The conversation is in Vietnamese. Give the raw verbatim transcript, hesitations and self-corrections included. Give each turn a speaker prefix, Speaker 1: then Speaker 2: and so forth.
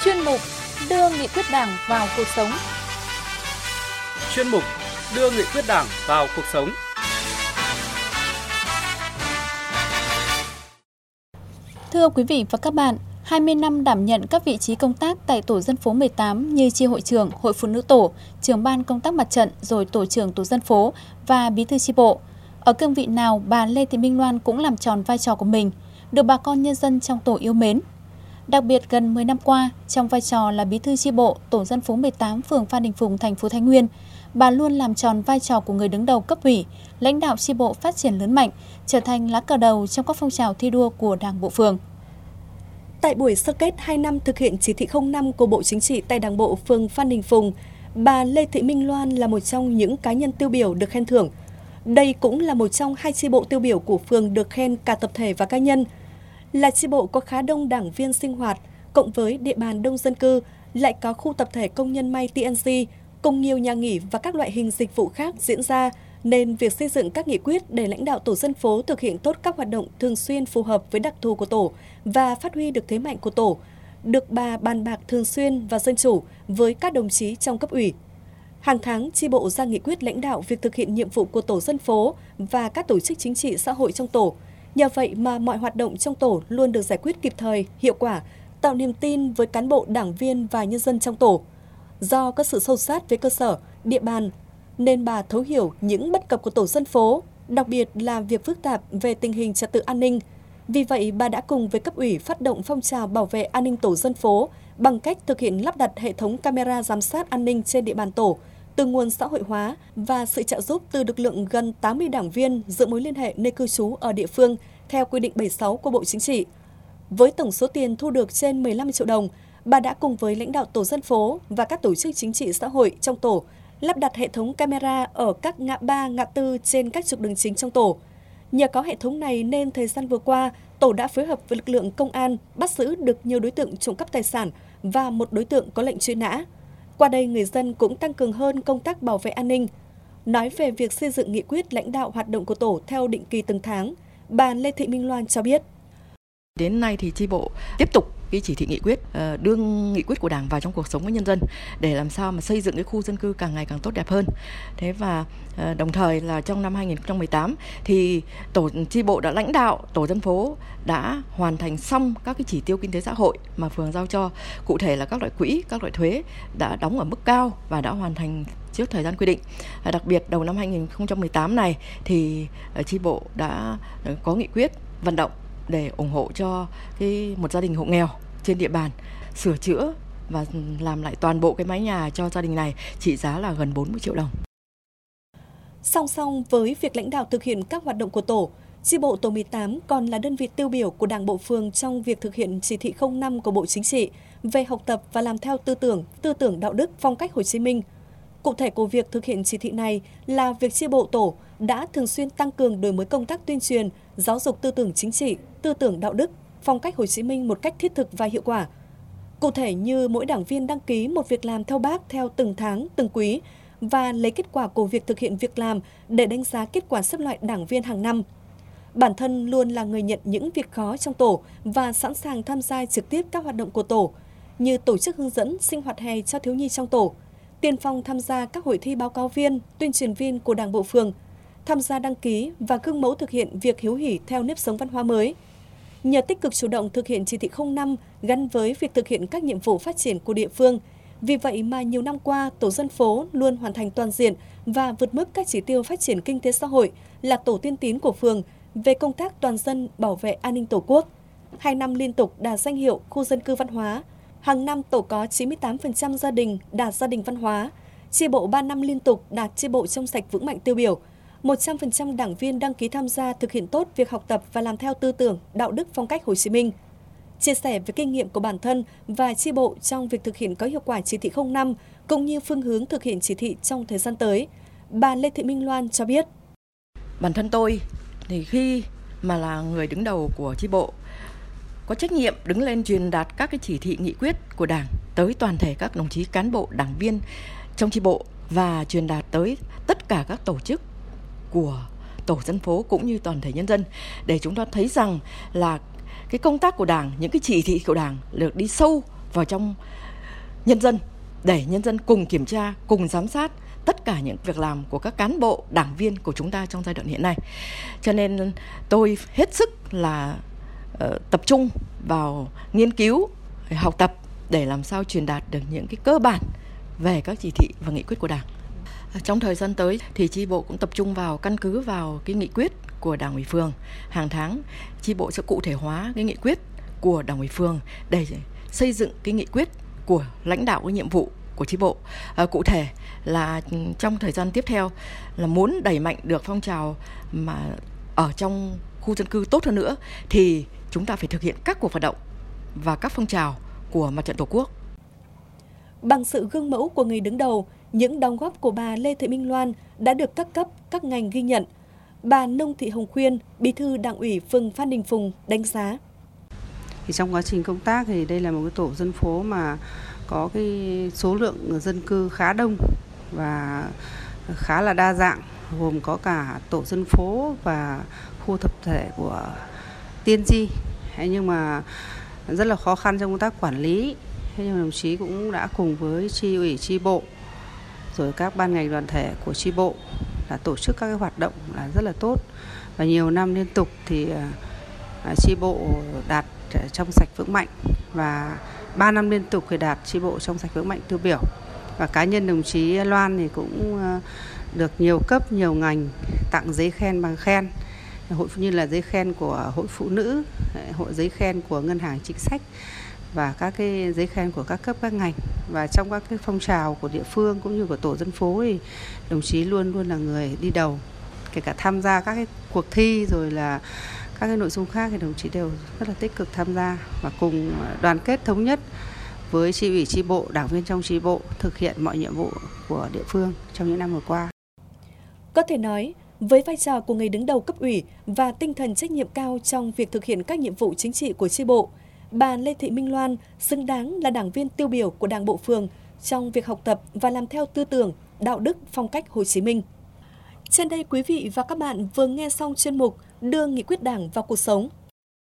Speaker 1: Chuyên mục đưa nghị quyết Đảng vào cuộc sống.
Speaker 2: Chuyên mục đưa nghị quyết Đảng vào cuộc sống.
Speaker 1: Thưa quý vị và các bạn, hai mươi năm đảm nhận các vị trí công tác tại tổ dân phố mười tám như chi hội trưởng, hội phụ nữ tổ, trưởng ban công tác mặt trận, rồi tổ trưởng tổ dân phố và bí thư chi bộ. Ở cương vị nào, bà Lê Thị Minh Loan cũng làm tròn vai trò của mình, được bà con nhân dân trong tổ yêu mến. Đặc biệt gần mười năm qua, trong vai trò là bí thư chi bộ tổ dân phố mười tám phường Phan Đình Phùng, thành phố Thái Nguyên, bà luôn làm tròn vai trò của người đứng đầu cấp ủy, lãnh đạo chi bộ phát triển lớn mạnh, trở thành lá cờ đầu trong các phong trào thi đua của Đảng bộ phường.
Speaker 3: Tại buổi sơ kết hai năm thực hiện chỉ thị không năm của Bộ Chính trị tại Đảng bộ phường Phan Đình Phùng, bà Lê Thị Minh Loan là một trong những cá nhân tiêu biểu được khen thưởng. Đây cũng là một trong hai chi bộ tiêu biểu của phường được khen cả tập thể và cá nhân. Là chi bộ có khá đông đảng viên sinh hoạt, cộng với địa bàn đông dân cư, lại có khu tập thể công nhân may tê en giê, cùng nhiều nhà nghỉ và các loại hình dịch vụ khác diễn ra, nên việc xây dựng các nghị quyết để lãnh đạo tổ dân phố thực hiện tốt các hoạt động thường xuyên phù hợp với đặc thù của tổ và phát huy được thế mạnh của tổ, được bà bàn bạc thường xuyên và dân chủ với các đồng chí trong cấp ủy. Hàng tháng, chi bộ ra nghị quyết lãnh đạo việc thực hiện nhiệm vụ của tổ dân phố và các tổ chức chính trị xã hội trong tổ. Nhờ vậy mà mọi hoạt động trong tổ luôn được giải quyết kịp thời, hiệu quả, tạo niềm tin với cán bộ, đảng viên và nhân dân trong tổ. Do có sự sâu sát với cơ sở, địa bàn, nên bà thấu hiểu những bất cập của tổ dân phố, đặc biệt là việc phức tạp về tình hình trật tự an ninh. Vì vậy, bà đã cùng với cấp ủy phát động phong trào bảo vệ an ninh tổ dân phố bằng cách thực hiện lắp đặt hệ thống camera giám sát an ninh trên địa bàn tổ, từ nguồn xã hội hóa và sự trợ giúp từ lực lượng gần tám mươi đảng viên giữ mối liên hệ nơi cư trú ở địa phương theo quy định bảy mươi sáu của Bộ Chính trị. Với tổng số tiền thu được trên mười lăm triệu đồng, bà đã cùng với lãnh đạo tổ dân phố và các tổ chức chính trị xã hội trong tổ lắp đặt hệ thống camera ở các ngã ba, ngã tư trên các trục đường chính trong tổ. Nhờ có hệ thống này nên thời gian vừa qua, tổ đã phối hợp với lực lượng công an bắt giữ được nhiều đối tượng trộm cắp tài sản và một đối tượng có lệnh truy nã. Qua đây, người dân cũng tăng cường hơn công tác bảo vệ an ninh. Nói về việc xây dựng nghị quyết lãnh đạo hoạt động của tổ theo định kỳ từng tháng, bà Lê Thị Minh Loan cho biết.
Speaker 4: Đến nay thì chi bộ tiếp tục cái chỉ thị nghị quyết, đưa nghị quyết của Đảng vào trong cuộc sống với nhân dân để làm sao mà xây dựng cái khu dân cư càng ngày càng tốt đẹp hơn. Thế và đồng thời là trong năm hai nghìn không trăm mười tám thì tổ chi bộ đã lãnh đạo tổ dân phố đã hoàn thành xong các cái chỉ tiêu kinh tế xã hội mà phường giao cho, cụ thể là các loại quỹ, các loại thuế đã đóng ở mức cao và đã hoàn thành trước thời gian quy định. Đặc biệt đầu năm hai nghìn không trăm mười tám này thì chi bộ đã có nghị quyết vận động để ủng hộ cho cái một gia đình hộ nghèo trên địa bàn sửa chữa và làm lại toàn bộ cái mái nhà cho gia đình này, trị giá là gần bốn mươi triệu đồng.
Speaker 3: Song song với việc lãnh đạo thực hiện các hoạt động của tổ, chi bộ tổ mười tám còn là đơn vị tiêu biểu của Đảng bộ phường trong việc thực hiện chỉ thị không năm của Bộ Chính trị về học tập và làm theo tư tưởng, tư tưởng đạo đức, phong cách Hồ Chí Minh. Cụ thể của việc thực hiện chỉ thị này là việc chi bộ tổ đã thường xuyên tăng cường đổi mới công tác tuyên truyền, giáo dục tư tưởng chính trị, tư tưởng đạo đức, phong cách Hồ Chí Minh một cách thiết thực và hiệu quả. Cụ thể như mỗi đảng viên đăng ký một việc làm theo Bác theo từng tháng, từng quý và lấy kết quả của việc thực hiện việc làm để đánh giá kết quả xếp loại đảng viên hàng năm. Bản thân luôn là người nhận những việc khó trong tổ và sẵn sàng tham gia trực tiếp các hoạt động của tổ, như tổ chức hướng dẫn sinh hoạt hè cho thiếu nhi trong tổ, tiên phong tham gia các hội thi báo cáo viên, tuyên truyền viên của Đảng bộ phường, tham gia đăng ký và gương mẫu thực hiện việc hiếu hỉ theo nếp sống văn hóa mới. Nhờ tích cực chủ động thực hiện chỉ thị không năm gắn với việc thực hiện các nhiệm vụ phát triển của địa phương, vì vậy mà nhiều năm qua, tổ dân phố luôn hoàn thành toàn diện và vượt mức các chỉ tiêu phát triển kinh tế xã hội, là tổ tiên tín của phường về công tác toàn dân bảo vệ an ninh Tổ quốc. Hai năm liên tục đạt danh hiệu khu dân cư văn hóa. Hàng năm tổ có chín mươi tám phần trăm gia đình đạt gia đình văn hóa. Chi bộ ba năm liên tục đạt chi bộ trong sạch vững mạnh tiêu biểu. một trăm phần trăm đảng viên đăng ký tham gia thực hiện tốt việc học tập và làm theo tư tưởng, đạo đức, phong cách Hồ Chí Minh. Chia sẻ về kinh nghiệm của bản thân và chi bộ trong việc thực hiện có hiệu quả chỉ thị không năm cũng như phương hướng thực hiện chỉ thị trong thời gian tới, bà Lê Thị Minh Loan cho biết.
Speaker 4: Bản thân tôi thì khi mà là người đứng đầu của chi bộ có trách nhiệm đứng lên truyền đạt các cái chỉ thị nghị quyết của Đảng tới toàn thể các đồng chí cán bộ, đảng viên trong chi bộ và truyền đạt tới tất cả các tổ chức của tổ dân phố cũng như toàn thể nhân dân, để chúng ta thấy rằng là cái công tác của Đảng, những cái chỉ thị của Đảng được đi sâu vào trong nhân dân để nhân dân cùng kiểm tra, cùng giám sát tất cả những việc làm của các cán bộ, đảng viên của chúng ta trong giai đoạn hiện nay. Cho nên tôi hết sức là uh, tập trung vào nghiên cứu, học tập để làm sao truyền đạt được những cái cơ bản về các chỉ thị và nghị quyết của Đảng. Trong thời gian tới thì chi bộ cũng tập trung vào căn cứ vào cái nghị quyết của Đảng ủy phường. Hàng tháng chi bộ sẽ cụ thể hóa cái nghị quyết của Đảng ủy phường để xây dựng cái nghị quyết của lãnh đạo cái nhiệm vụ của chi bộ. À, cụ thể là trong thời gian tiếp theo là muốn đẩy mạnh được phong trào mà ở trong khu dân cư tốt hơn nữa thì chúng ta phải thực hiện các cuộc vận động và các phong trào của Mặt trận Tổ quốc.
Speaker 3: Bằng sự gương mẫu của người đứng đầu, những đóng góp của bà Lê Thị Minh Loan đã được các cấp, các ngành ghi nhận. Bà Nông Thị Hồng Khuyên, Bí thư Đảng ủy phường Phan Đình Phùng đánh giá.
Speaker 5: Thì trong quá trình công tác thì đây là một cái tổ dân phố mà có cái số lượng dân cư khá đông và khá là đa dạng, gồm có cả tổ dân phố và khu tập thể của tiên tri. Nhưng mà rất là khó khăn trong công tác quản lý. Thế nhưng đồng chí cũng đã cùng với chi ủy chi bộ rồi các ban ngành đoàn thể của chi bộ là tổ chức các cái hoạt động là rất là tốt, và nhiều năm liên tục thì chi bộ đạt trong sạch vững mạnh, và ba năm liên tục thì đạt chi bộ trong sạch vững mạnh tiêu biểu. Và cá nhân đồng chí Loan thì cũng được nhiều cấp, nhiều ngành tặng giấy khen, bằng khen, hội như là giấy khen của Hội Phụ Nữ, hội giấy khen của Ngân hàng Chính sách và các cái giấy khen của các cấp, các ngành. Và trong các cái phong trào của địa phương cũng như của tổ dân phố thì đồng chí luôn luôn là người đi đầu, kể cả tham gia các cái cuộc thi rồi là các cái nội dung khác thì đồng chí đều rất là tích cực tham gia và cùng đoàn kết thống nhất với chi ủy chi bộ, đảng viên trong chi bộ thực hiện mọi nhiệm vụ của địa phương trong những năm vừa qua.
Speaker 3: Có thể nói, với vai trò của người đứng đầu cấp ủy và tinh thần trách nhiệm cao trong việc thực hiện các nhiệm vụ chính trị của chi bộ, bà Lê Thị Minh Loan xứng đáng là đảng viên tiêu biểu của Đảng bộ phường trong việc học tập và làm theo tư tưởng, đạo đức, phong cách Hồ Chí Minh. Trên đây quý vị và các bạn vừa nghe xong chuyên mục Đưa nghị quyết Đảng vào cuộc sống.